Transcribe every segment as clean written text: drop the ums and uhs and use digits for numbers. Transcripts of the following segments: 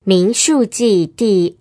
民数记第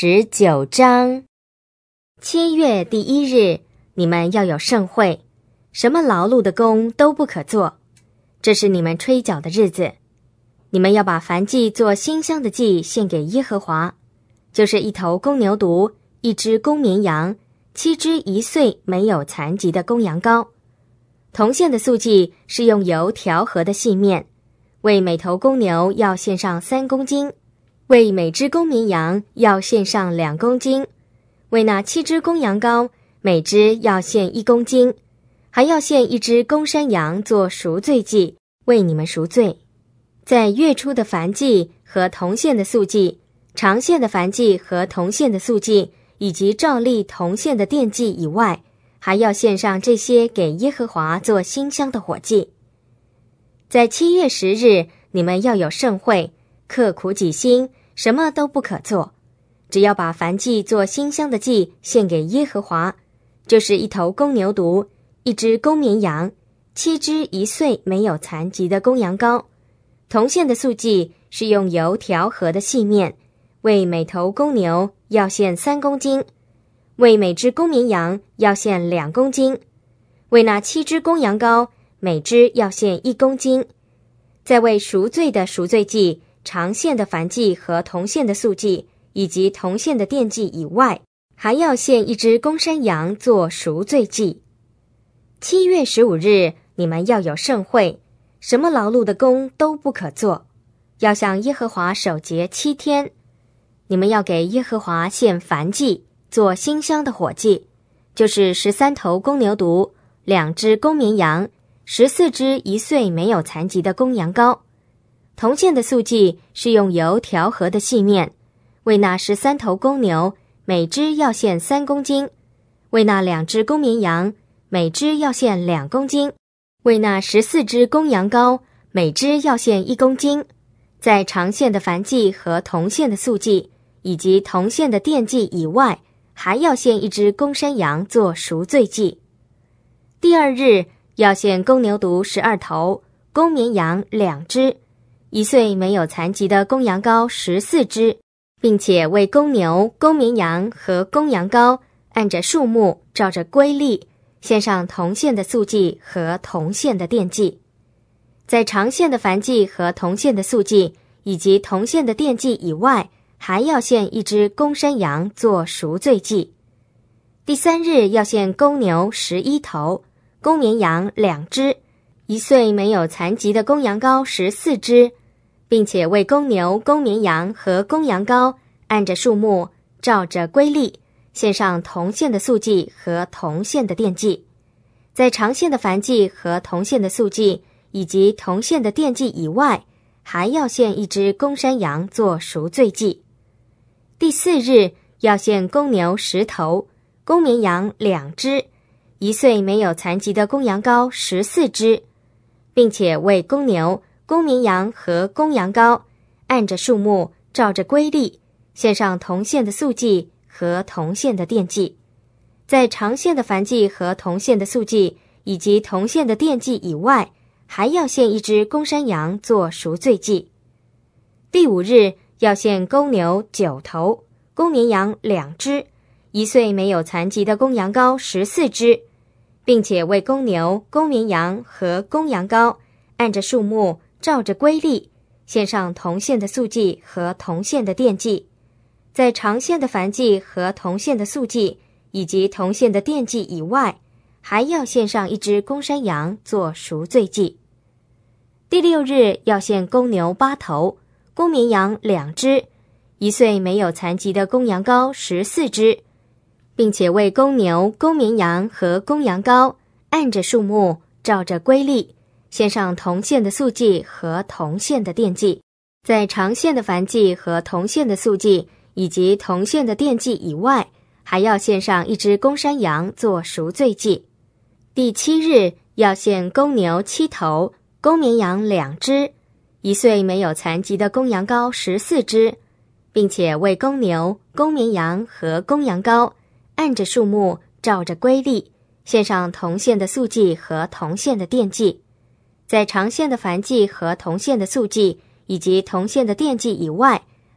29章。7月第1日，你们要有盛会，什么劳碌的工都不可做，这是你们吹角的日子。你们要把燔祭做馨香的祭献给耶和华，就是1头公牛犊，1只公绵羊，7只1岁没有残疾的公羊羔。同献的素祭是用油调和的细面，为每头公牛要献上3公斤，为每只公绵羊要献上2公斤，为那7只公羊羔，每只要献1公斤，还要献1只公山羊做赎罪祭，为你们赎罪。在月初的燔祭和同献的素祭，常献的燔祭和同献的素祭，以及照例同献的奠祭以外，还要献上这些给耶和华做馨香的火祭。在7月10日，你们要有盛会，刻苦己心，什么都不可做，只要把燔祭做馨香的祭献给耶和华，就是1头公牛犊，1只公绵羊，7只1岁没有残疾的公羊羔。同献的素祭是用油调和的细面，为每头公牛要献3公斤，为每只公绵羊要献2公斤，为那7只公羊羔，每只要献1公斤。再为赎罪的赎罪祭、常献的燔祭和同献的素祭，以及同献的奠祭以外，还要献1只公山羊做赎罪祭。7月15日，你们要有盛会，什么劳碌的工都不可做，要向耶和华守节7天。你们要给耶和华献燔祭，做馨香的火祭，就是13头公牛犊，2只公绵羊，14只1岁没有残疾的公羊羔。同献的素祭是用油调和的细面，为那13头公牛，每只要献3公斤，为那2只公绵羊，每只要献2公斤，为那14只公羊羔，每只要献1公斤。在常献的燔祭和同献的素祭，以及同献的奠祭以外，还要献1只公山羊做赎罪祭。第2日要献公牛犊12头，公绵羊2只，1岁没有残疾的公羊羔14只，并且为公牛、公绵羊和公羊羔按着数目照着规例献上同献的素祭和同献的奠祭。在常献的燔祭和同献的素祭，以及同献的奠祭以外，还要献1只公山羊做赎罪祭。第3日要献公牛11头，公绵羊2只，1岁没有残疾的公羊羔14只，并且为公牛、公绵羊和公羊羔按着数目照着规例献上同献的素祭和同献的奠祭。在常献的燔祭和同献的素祭，以及同献的奠祭以外，还要献1只公山羊做赎罪祭。第4日要献公牛10头，公绵羊2只，1岁没有残疾的公羊羔14只，并且为公牛、公绵羊和公羊羔按着数目照着规例献上同献的素祭和同献的奠祭。在常献的燔祭和同献的素祭，以及同献的奠祭以外，还要献1只公山羊做赎罪祭。第5日要献公牛9头，公绵羊2只，1岁没有残疾的公羊羔14只，并且为公牛、公绵羊和公羊羔按着数目照着规例献上同献的素祭和同献的奠祭。在常献的燔祭和同献的素祭，以及同献的奠祭以外，还要献上1只公山羊做赎罪祭。第6日要献公牛8头，公绵羊2只，1岁没有残疾的公羊羔14只，并且为公牛、公绵羊和公羊羔按着数目照着规例献上同献的素祭和同献的奠祭。在常献的燔祭和同献的素祭，以及同献的奠祭以外，还要献上1只公山羊做赎罪祭。第7日要献公牛7头，公绵羊2只，1岁没有残疾的公羊羔14只，并且为公牛、公绵羊和公羊羔按着数目照着规例献上同献的素祭和同献的奠祭。在常献的燔祭和同献的素祭，以及同献的奠祭以外，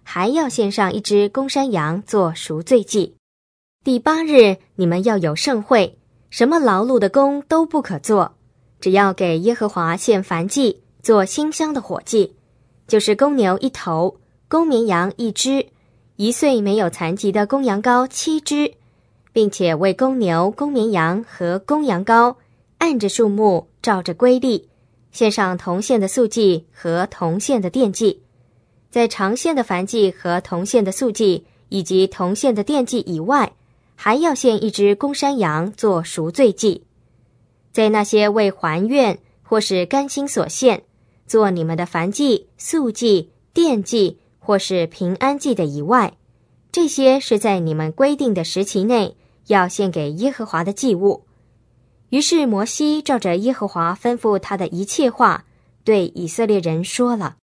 还要献上一只公山羊做赎罪祭。第8日，你们要有盛会，什么劳碌的工都不可做，只要给耶和华献燔祭，做馨香的火祭，就是公牛1头，公绵羊1只，1岁没有残疾的公羊羔7只，并且为公牛、公绵羊和公羊羔按着数目，照着规例，献上同献的素祭和同献的奠祭。在常献的燔祭和同献的素祭以及同献的奠祭以外，还要献一只公山羊做赎罪祭。在那些为还愿或是甘心所献，做你们的燔祭、素祭、奠祭或是平安祭的以外，这些是在你们规定的时期内要献给耶和华的祭物。于是摩西照着耶和华吩咐他的一切话，对以色列人说了。